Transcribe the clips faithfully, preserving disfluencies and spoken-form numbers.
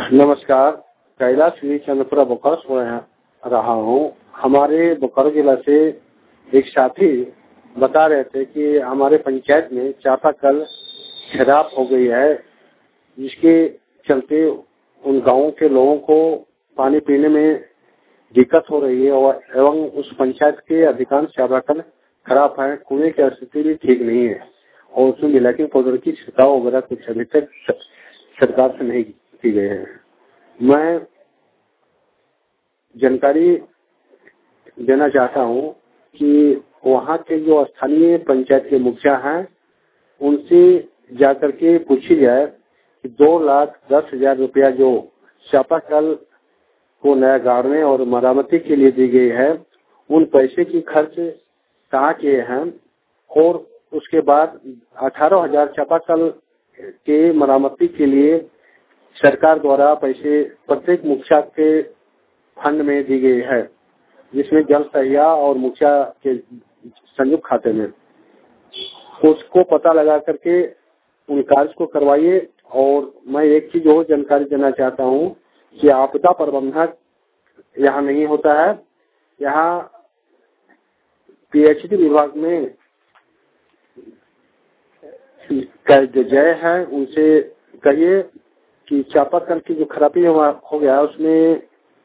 नमस्कार, कैलाश श्री चंद्रपुरा बोकारो से रहा हूँ। हमारे बोकारो जिला से एक साथी बता रहे थे कि हमारे पंचायत में चापाकल खराब हो गई है, जिसके चलते उन गांवों के लोगों को पानी पीने में दिक्कत हो रही है और एवं उस पंचायत के अधिकांश चापाकल खराब है। कुएं की स्थिति भी ठीक नहीं है और उसमें ब्लीचिंग पाउडर की छिड़काव वगैरह कुछ अभी तक सरकार से नहीं की गई है। मैं जानकारी देना चाहता हूं कि वहां के जो स्थानीय पंचायत के मुखिया हैं, उनसे जाकर के पूछी जाए कि दो लाख दस हजार रुपया जो चापाकल को नया गाड़ने और मरम्मती के लिए दी गई है, उन पैसे की खर्च कहाँ किए हैं और उसके बाद अठारह हजार चापाकल के मरम्मती के लिए सरकार द्वारा पैसे प्रत्येक मुखिया के फंड में दी गई है, जिसमें जल सहिया और मुखिया के संयुक्त खाते में। उसको पता लगा करके उन कार्य को करवाइए। और मैं एक चीज और जानकारी देना चाहता हूँ कि आपदा प्रबंधक यहाँ नहीं होता है। यहाँ पीएचडी विभाग में जो जय है, उनसे कहिए कि चापाकल की जो खराबी हो गया है, उसमें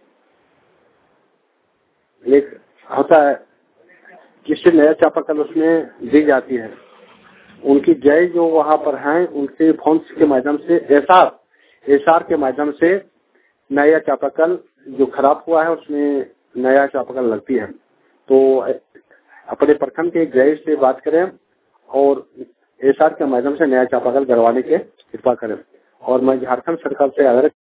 एक होता है जिससे नया चापाकल उसमें दी जाती है। उनकी जय जो वहाँ पर हैं, उनके फोन के माध्यम से एसआर एसआर के माध्यम से नया चापाकल जो खराब हुआ है उसमें नया चापाकल लगती है। तो अपने प्रखंड के जय से बात करें और एसआर के माध्यम से नया चापाकल गड़वाने के कृपा करें। और मैं झारखंड सरकार से आग्रह